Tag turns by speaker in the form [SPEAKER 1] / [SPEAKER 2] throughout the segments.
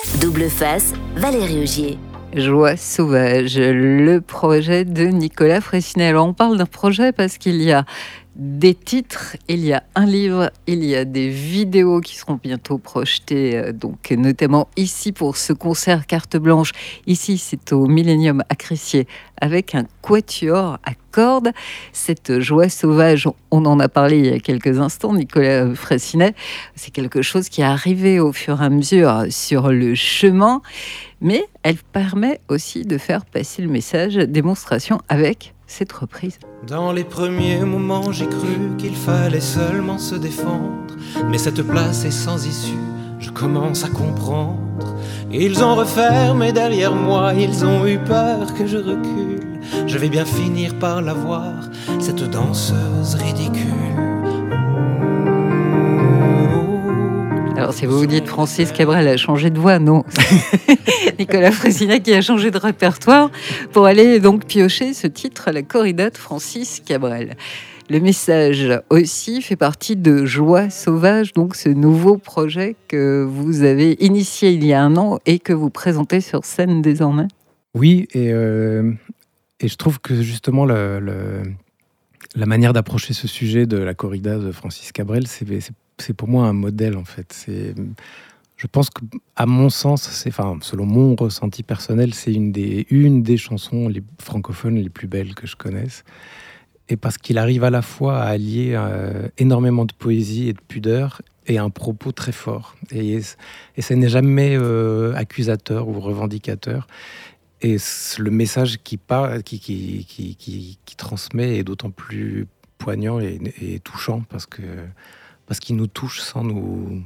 [SPEAKER 1] Double face, Valérie Augier.
[SPEAKER 2] Joie sauvage, le projet de Nicolas Fraissinet. Alors on parle d'un projet parce qu'il y a des titres, il y a un livre, il y a des vidéos qui seront bientôt projetées, donc notamment ici pour ce concert carte blanche. Ici, c'est au Millennium à Crissier avec un quatuor à cordes. Cette joie sauvage, on en a parlé il y a quelques instants, Nicolas Fraissinet, c'est quelque chose qui est arrivé au fur et à mesure sur le chemin, mais elle permet aussi de faire passer le message, démonstration avec cette reprise.
[SPEAKER 3] Dans les premiers moments, j'ai cru qu'il fallait seulement se défendre. Mais cette place est sans issue, je commence à comprendre. Ils ont refermé derrière moi, ils ont eu peur que je recule. Je vais bien finir par la voir, cette danseuse ridicule.
[SPEAKER 2] Alors, si vous vous dites Francis Cabrel a changé de voix, non. Nicolas Fraissinet qui a changé de répertoire pour aller donc piocher ce titre, la corrida de Francis Cabrel. Le message aussi fait partie de Joie sauvage, donc ce nouveau projet que vous avez initié il y a un an et que vous présentez sur scène désormais.
[SPEAKER 4] Oui, et je trouve que justement la manière d'approcher ce sujet de la corrida de Francis Cabrel, c'est pour moi un modèle en fait. Je pense qu'à mon sens, selon mon ressenti personnel, c'est une des chansons francophones les plus belles que je connaisse. Et parce qu'il arrive à la fois à allier énormément de poésie et de pudeur et un propos très fort. Et ça n'est jamais accusateur ou revendicateur. Et le message qui transmet est d'autant plus poignant et touchant parce qu'il nous touche sans nous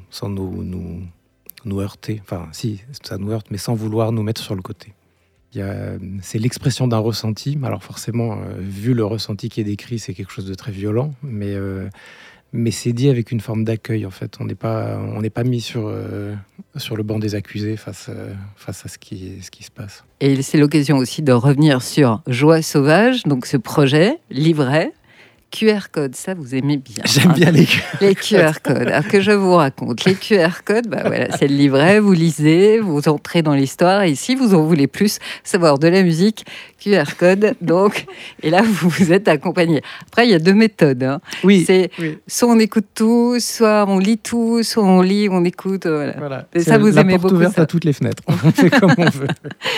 [SPEAKER 4] heurter. Enfin, si, ça nous heurte, mais sans vouloir nous mettre sur le côté. C'est l'expression d'un ressenti. Alors forcément, vu le ressenti qui est décrit, c'est quelque chose de très violent, mais c'est dit avec une forme d'accueil, en fait. On n'est pas mis sur le banc des accusés face à ce qui se passe.
[SPEAKER 2] Et c'est l'occasion aussi de revenir sur Joie sauvage, donc ce projet, livret, QR code, ça vous aimez bien.
[SPEAKER 4] J'aime bien les QR codes.
[SPEAKER 2] Les QR codes. Alors que je vous raconte, les QR codes, c'est le livret, vous lisez, vous entrez dans l'histoire et si vous en voulez plus savoir de la musique, QR code, donc, et là vous êtes accompagné. Après, il y a deux méthodes.
[SPEAKER 4] Oui.
[SPEAKER 2] Soit on écoute tout, soit on lit tout, soit on lit, on écoute. Voilà. Et ça, vous aimez beaucoup. La porte
[SPEAKER 4] ouverte à toutes les fenêtres. On fait comme on veut.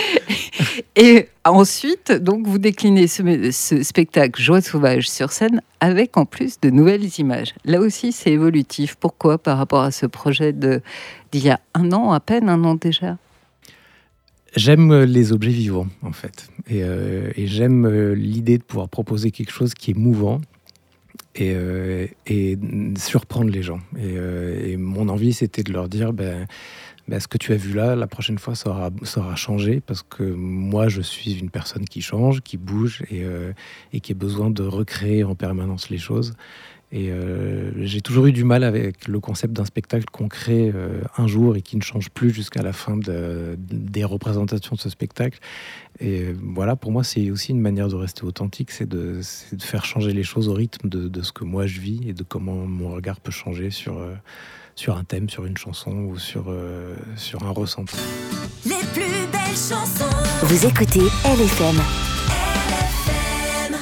[SPEAKER 2] Et ensuite, donc, vous déclinez ce spectacle Joie sauvage sur scène avec en plus de nouvelles images. Là aussi, c'est évolutif. Pourquoi par rapport à ce projet d'il y a un an déjà?
[SPEAKER 4] J'aime les objets vivants, en fait. Et j'aime l'idée de pouvoir proposer quelque chose qui est mouvant et surprendre les gens. Et mon envie, c'était de leur dire... ce que tu as vu là, la prochaine fois, ça aura changé parce que moi, je suis une personne qui change, qui bouge et qui a besoin de recréer en permanence les choses. Et j'ai toujours eu du mal avec le concept d'un spectacle qu'on crée un jour et qui ne change plus jusqu'à la fin des représentations de ce spectacle. Et voilà, pour moi, c'est aussi une manière de rester authentique, c'est de faire changer les choses au rythme de ce que moi je vis et de comment mon regard peut changer sur un thème, sur une chanson ou sur un ressenti.
[SPEAKER 1] Les plus belles chansons. Vous écoutez LFM.